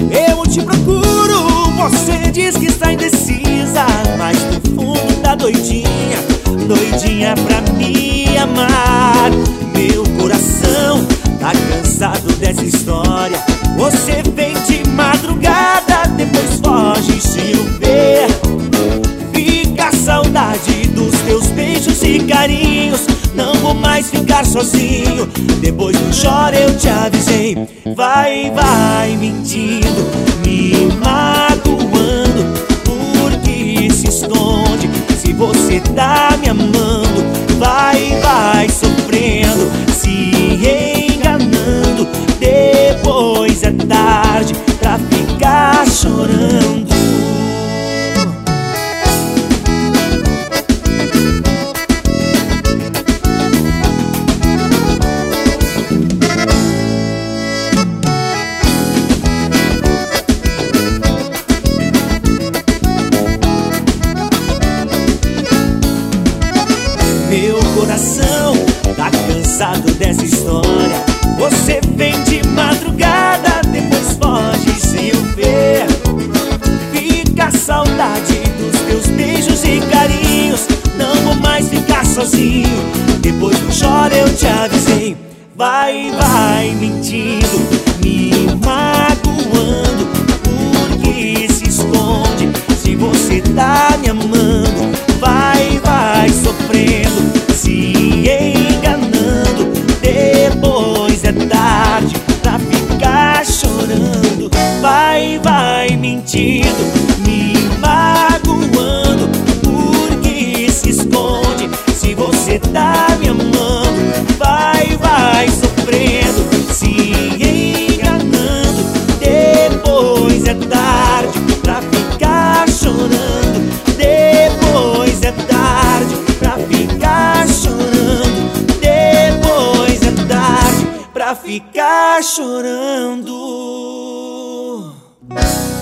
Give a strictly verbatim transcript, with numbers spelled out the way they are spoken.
Eu te procuro, você diz que está indecisa, mas no fundo tá doidinha, doidinha pra me amar. Meu coração tá cansado dessa história. Você vem de madrugada, depois foge se não ver. Fica a saudade dos teus beijos e carinhos. Não vou mais ficar sozinho. Depois não chora, eu te avisei. Vai, vai mentindo, me magoando. Por que se esconde se você tá me amando? Vai, vai sofrendo, se enganando. Depois é tarde pra ficar chorando. Meu coração tá cansado dessa história. Você vem de madrugada, depois foge sem eu ver. Fica a saudade dos teus beijos e carinhos. Não vou mais ficar sozinho. Depois não chora, eu te avisei. Vai, vai mentindo, me magoando. Por que se esconde se você tá me amando? Vai, vai sofrendo, se enganando. Depois é tarde pra ficar chorando. Vai, vai mentindo, me magoando. Por que se esconde se você tá me amando? Vai, vai sofrendo, se enganando. Depois é tarde pra ficar chorando. Depois é tarde pra ficar chorando. Depois é tarde pra ficar chorando.